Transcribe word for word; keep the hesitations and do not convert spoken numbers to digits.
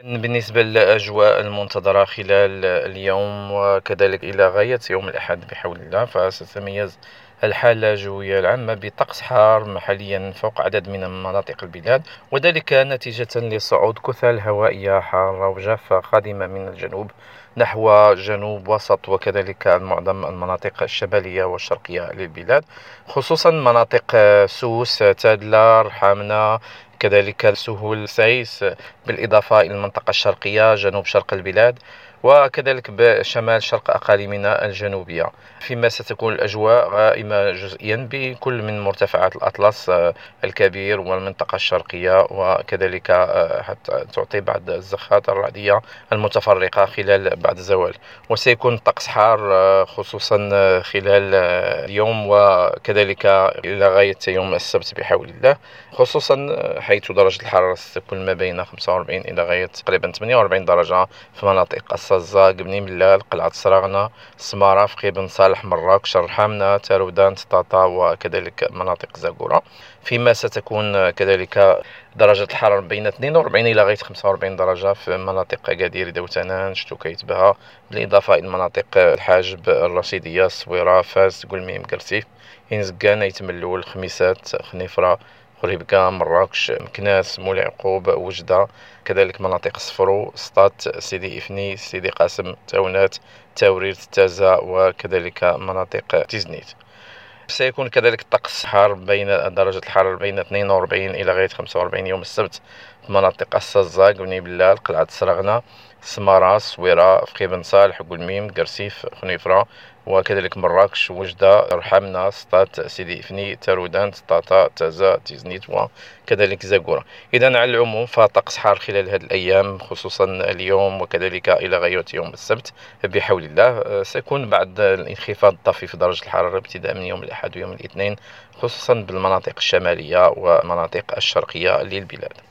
بالنسبة للأجواء المنتظرة خلال اليوم وكذلك إلى غاية يوم الأحد بحول الله، فستتميز الحالة الجوية العامة بطقس حار محليا فوق عدد من مناطق البلاد، وذلك نتيجة لصعود كتل هوائية حارة وجافة قادمة من الجنوب نحو جنوب وسط وكذلك معظم المناطق الشمالية والشرقية للبلاد، خصوصا مناطق سوس، تادلة، رحامنة، كذلك سهول سيس، بالإضافة إلى المنطقة الشرقية جنوب شرق البلاد، وكذلك بشمال شرق أقاليمنا الجنوبية، فيما ستكون الأجواء غائمة جزئيا بكل من مرتفعات الأطلس الكبير والمنطقة الشرقية، وكذلك حتى تعطي بعض الزخات الرعدية المتفرقة خلال بعد الزوال. وسيكون الطقس حار خصوصا خلال اليوم وكذلك إلى غاية يوم السبت بحول الله، خصوصا حيث درجة الحرارة ستكون ما بين خمسة وأربعين إلى غاية تقريبا ثمانية وأربعين درجة في مناطق الصزة، قبني ملال، قلعة الصراغنة، سمارة، فقي بن صالح، مراكش، رحامنة، تارودان، طاطا، وكذلك مناطق زاكورة، فيما ستكون كذلك درجة الحرارة بين اثنين وأربعين إلى غاية خمسة وأربعين درجة في مناطق أكادير، دوتنان، شتوكيت بها، بالإضافة إلى مناطق الحاجب، الرشيدية، الصويرة، فاس، قلميم، كرسيف، إنزكان، يتملول، خميسات، خنيفرة، خريبكا، مراكش، مكناس، مولاي يعقوب، وجدة، كذلك مناطق صفرو، سطات، سيدي إفني، سيدي قاسم، تاونات، تاورير، تازا، وكذلك مناطق تيزنيت. سيكون كذلك الطقس حار بين درجة الحرارة بين اثنين وأربعين إلى غاية خمسة وأربعين يوم السبت في مناطق الصزاق، بني بلال، قلعة السرغنة، سمارة، صويرة، فقي بن صالح، قلميم، قرسيف، خنيفرة، وكذلك مراكش، وجدة، رحمنا، سطات، سيدي إفني، تارودان، طاطا، تازا، تيزنيت، وكذلك زاكورة. إذا على العموم فطقس حار خلال هذه الأيام خصوصا اليوم وكذلك إلى غاية يوم السبت بحول الله. سيكون بعد الانخفاض الطفيف في درجة الحرارة ابتداء من يوم الأحد ويوم الاثنين، خصوصا بالمناطق الشمالية ومناطق الشرقية للبلاد.